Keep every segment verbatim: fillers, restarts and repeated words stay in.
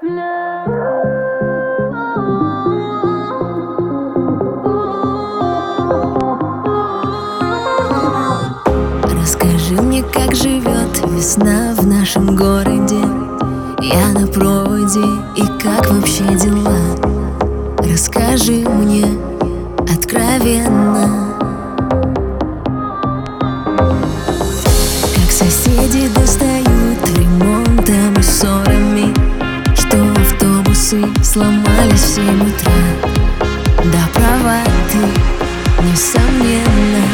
Расскажи мне, как живет весна в нашем городе. Я на проводе, и как вообще дела? Расскажи мне откровенно. Как соседи достают ремонтом и ссорами, что автобусы сломались в семь утра. Да, права ты, несомненно.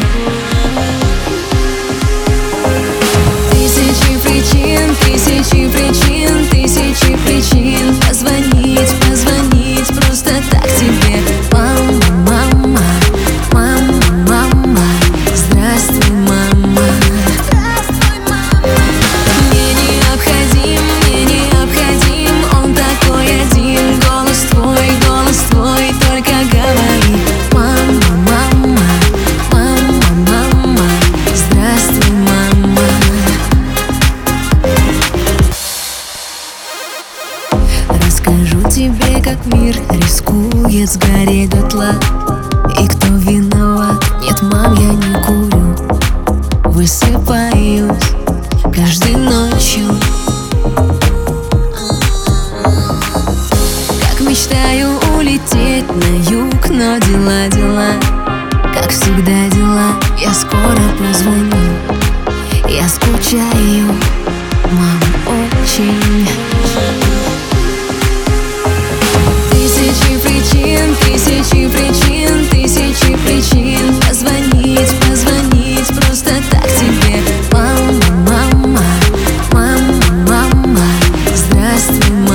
Тысячи причин, тысячи причин, тысячи причин позвонить, позвонить просто так тебе. Мама, мама, мама, мама, здравствуй, мама. Мне необходим, мне необходим, он такой один. Голос твой, голос твой, только говори. Мама, мама, мама, мама, здравствуй, мама. Расскажу тебе, как мир рискует сгореть дотла, и кто виноват. Нет, мам, я не курю, высыпаюсь каждой ночью. Как мечтаю улететь на юг, но дела, дела, как всегда дела. Я скоро позвоню, я скучаю, мам, очень. Тысячи причин, тысячи причин, тысячи причин позвонить, позвонить просто так тебе. Мама, мама, мама, мама, здравствуй, мама.